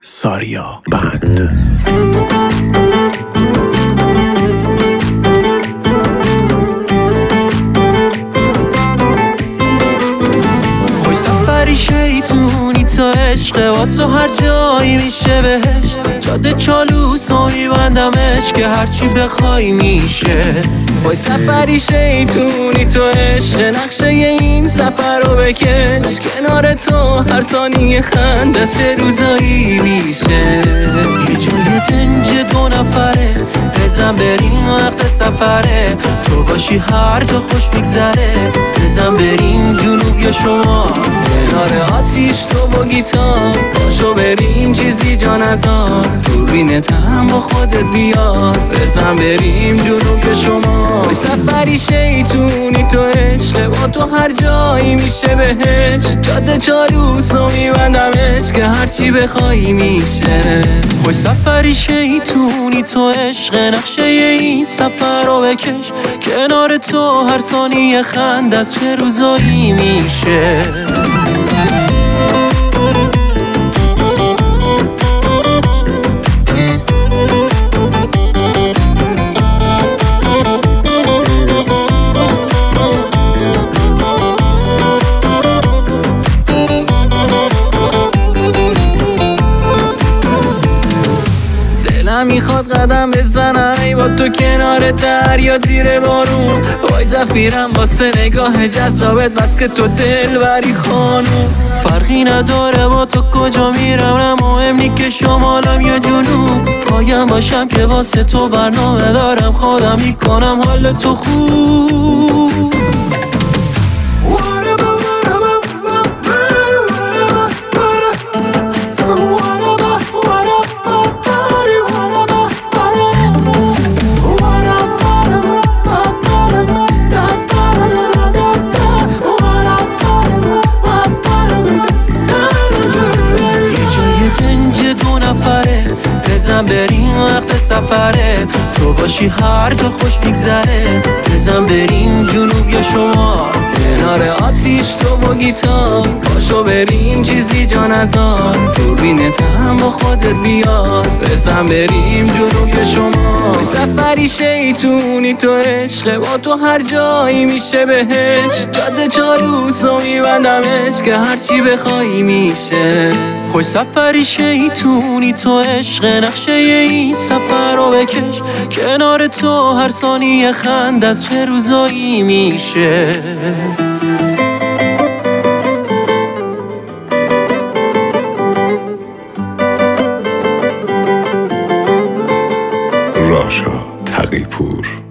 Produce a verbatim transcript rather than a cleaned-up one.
ساریا بند. خوش سفری شیطونی تو عشقه با تو هر جایی میشه بهشت. جاده چالوس و میبندمش که هرچی بخوای میشه. خوش سفری شیطونی تو عشق، نقشه این سفر رو بکش. کنار تو هر ثانیه خنده چه روزایی میشه. یه جای دنج دو نفره بزن بریم وقت سفره. تو باشی هر جا خوش میگذره. بزن بریم جنوب یا شما کنار آتیش تو با گیتار. پاشو بریم چیزی جا نزار. دوربینت هم با خودت بیار. بزن بریم جنوب یا شما. خوش سفری شیطونی تو عشق، با تو هر جایی میشه بهش. جاده چالوس و میبندمش که هرچی بخوایی میشه. خوش سفری شیطونی تو عشق، نقشه این سفر رو بکش. کنار تو هر ثانیه خنده از چه روزایی میشه. میخواد قدم بزنم ای با تو کنار دریا زیر بارون. وای زفیرم واسه نگاه جذابت بس که تو دل بری خانوم. فرقی نداره با تو کجا میرم، نه مهم نی که شمالم یا جنوب. پایم باشم که واسه تو برنامه دارم. خودم میکنم حال تو خوب. بزن بریم وقت سفره. تو باشی هر جا خوش میگذره. بزن بریم جنوب یا شما کنار آتیش تو با گیتار. پاشو بریم چیزی جا نزار. دوربینت هم با خودت بیار. بزن بریم جنوب یا شما. سفری شیطونی تو عشق، با تو هر جایی میشه بهش. جاده چالوس و میبندمش که هرچی بخوایی میشه. خوش سفری شیطونی تو عشق، نقشه این سفر رو بکش. کنار تو هر ثانیه خنده از چه روزایی میشه. راشا تقی‌پور.